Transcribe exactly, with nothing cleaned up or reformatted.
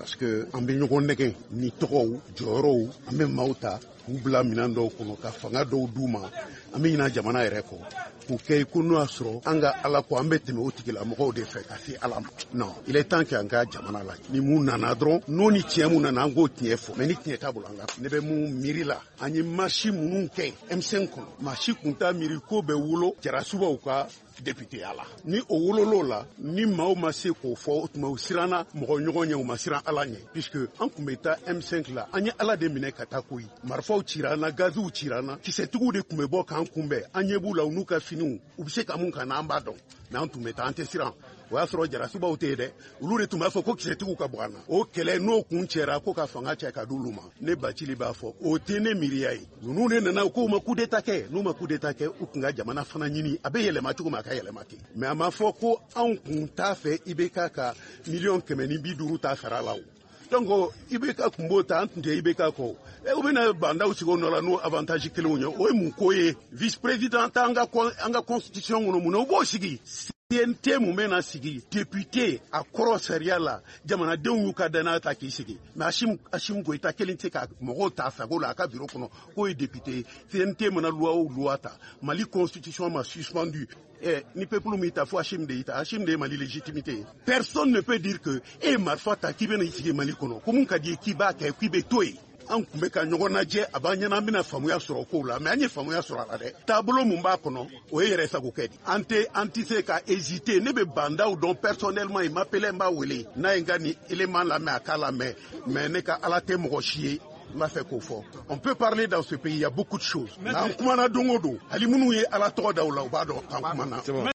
parce que an bɛ ɲɔgɔn nɛgɛ ni tɔgɔw jɔyɔrɔw an bɛ maaw ta k'u bila minɛn dɔw kɔnɔ ka fanga dɔw d'u ma an bɛ ɲina jamana yɛrɛ kɔ k'u kɛ ko n'o y'a sɔrɔ an ka ala kɔ an bɛ tɛmɛ o tigilamɔgɔw de fɛ ka se ala ma non il est temps que an ka jamana la ni mun nana dɔrɔn n'o ni tiɲɛ mun nana an k'o tiɲɛ fɔ mais ni tiɲɛ t'a bolo an ka ne bɛ mun miiri la an ye marche minnu kɛ M cinq kɔnɔ maa si kun t'a miiri ko bɛ wolo jarasubaw ka député ala ni o wolol'o la ni maaw ma se k'o fɔ o tuma u siranna mɔgɔ ɲɔgɔn ɲɛ u ma siran ala ɲɛ puisque an kun bɛ taa M cinq la an ye ala de minɛ ka taa koyi marifaw cira an na gaziw cira an na kisɛtigiw de kun bɛ bɔ k'an kunbɛn an ɲɛ b'u la u n'u ka finiw u bɛ se ka mun kan na an b'a dɔn mais an tun bɛ taa an tɛ siran o y'a sɔrɔ jarasubaw tɛ yen dɛ olu de tun b'a fɔ ko kisɛtigiw ka bɔ an na o kɛlɛ n'o kun cɛra ko ka fanga cɛ ka di olu ma ne Bacili b'a fɔ o tɛ ne miiriya ye ninnu de nana k'u ma coup d'état kɛ n'u ma coup d'état kɛ u kun ka jamana fana ɲini a bɛ yɛlɛma cogo min a ka yɛlɛma ten mais a ma fɔ ko anw kun t'a fɛ I B K ka miliyɔn kɛmɛ ni bi duuru ta sara la o donc I B K kun b'o ta an tun tɛ I B K kɔ u bɛna bandaw sigi o nɔ la n'o avantage kelenw ye o ye mun ko ye vice président ta an ka an ka constitution kɔnɔ mun na u b'o sigi C N T mun bɛna sigi député a kɔrɔ sariya la jamanadenw y'u ka danaya ta k'i sigi mais Asimu Asimu Goyita kelen tɛ ka mɔgɔw ta sago la a ka bureau kɔnɔ k'o ye député C N T mana loi o loi ta Mali constitution ma suspendu eh, ni peuple m'i ta fo Asimu de y'i ta Asimu de ye Mali légitimité personne ne peut dire que e marifa ta k'i bɛna i sigi Mali kɔnɔ ko mun ka di ye k'i b'a kɛ k'i bɛ to yen an kun bɛ ka ɲɔgɔn lajɛ a b'an ɲɛna an bɛna faamuya sɔrɔ kow la mais an ye faamuya sɔrɔ a la dɛ taabolo mun b'a kɔnɔ o ye yɛrɛ sago kɛ di an tɛ an tɛ se ka hésiter ne bɛ bandaw dɔn personnellement il m'appelait n b'a wele n'a ye n ka nin élément lamɛn a k'a lamɛn mais ne ka ala tɛ mɔgɔ si ye n b'a fɛ k'o fɔ on peut parler dans ce pays il y a beaucoup de choses mais an kumana don o don hali minnu ye ala tɔgɔ da u la u b'a dɔn k'an kumana